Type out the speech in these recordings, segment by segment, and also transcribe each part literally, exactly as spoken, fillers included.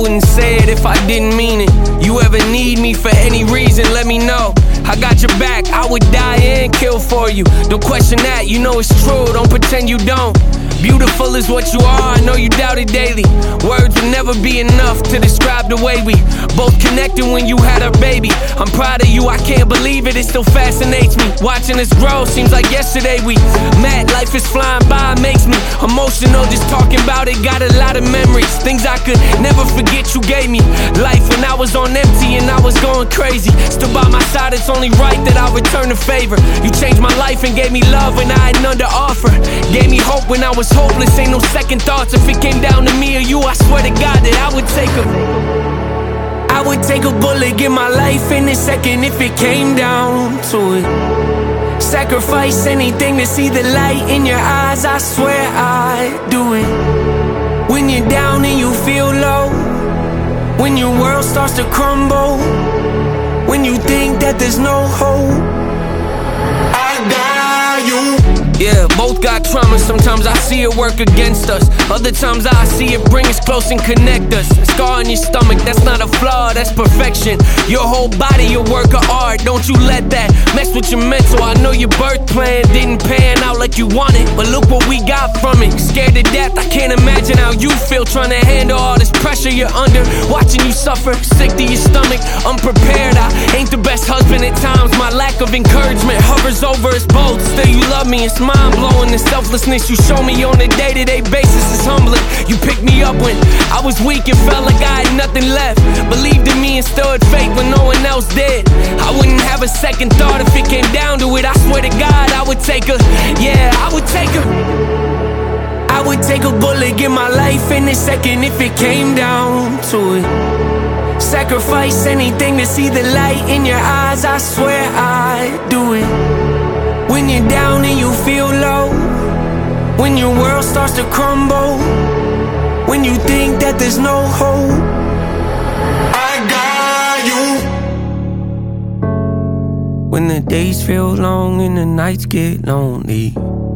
wouldn't say it if I didn't mean it. You ever need me for any reason, let me know. I got your back, I would die and kill for you. Don't question that, you know it's true, don't pretend you don't. Beautiful is what you are, I know you doubt it daily. Words will never be enough to describe the way we both connected when you had our baby. I'm proud of you, I can't believe it, it still fascinates me. Watching us grow, seems like yesterday we met. Life is flying by, makes me emotional just talking about it. Got a lot of memories, things I could never forget you gave me. Life when I was on empty and I was going crazy. Still by my side, it's only right that I return the favor. You changed my life and gave me love when I had none to offer. Gave me hope when I was hopeless, ain't no second thoughts. If it came down to me or you, I swear to God that I would take a I would take a bullet, give my life in a second if it came down to it. Sacrifice anything to see the light in your eyes, I swear I'd do it. When you're down and you feel low, when your world starts to crumble, when you think that there's no hope, I got you. Yeah, both got trauma, sometimes I see it work against us. Other times I see it bring us close and connect us. A scar on your stomach, that's not a flaw, that's perfection. Your whole body, your work of art, don't you let that mess with your mental. I know your birth plan didn't pan out like you wanted, but look what we got from it. Scared to death, I can't imagine how you feel trying to handle all this pressure you're under. Watching you suffer, sick to your stomach, unprepared. I ain't the best husband at times, my lack of encouragement hovers over us both. Still you love me, it's mind-blowing. The selflessness you show me on a day-to-day basis is humbling. You picked me up when I was weak and felt like I had nothing left. Believed in me and stood faith when no one else did. I wouldn't have a second thought if it came down to it. I swear to God I would take a, yeah, I would take a I would take a bullet, give my life in a second if it came down to it. Sacrifice anything to see the light in your eyes, I swear I'd do it. When you're down and you feel low, when your world starts to crumble, when you think that there's no hope, I got you. When the days feel long and the nights get lonely,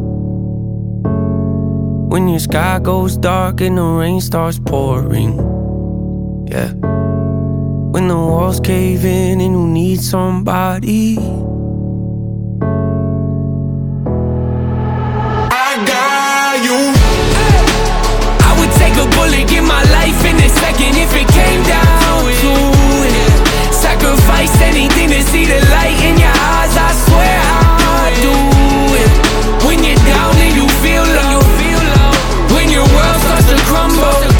when your sky goes dark and the rain starts pouring, yeah. When the walls cave in and you need somebody, I would take a bullet, give my life in a second if it came down to it. Sacrifice anything to see the light in your eyes, I swear I'd do it. When you're down and you feel low, when your world starts to crumble,